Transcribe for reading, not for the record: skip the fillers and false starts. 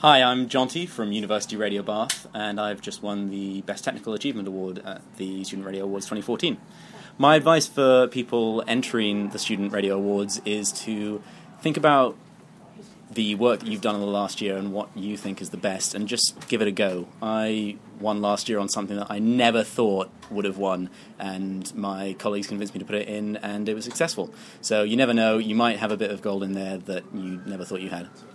Hi, I'm Jonty from University Radio Bath, and I've just won the Best Technical Achievement Award at the Student Radio Awards 2014. My advice for people entering the Student Radio Awards is to think about the work that you've done in the last year and what you think is the best, and just give it a go. I won last year on something that I never thought would have won, and my colleagues convinced me to put it in, and it was successful. So you never know, you might have a bit of gold in there that you never thought you had.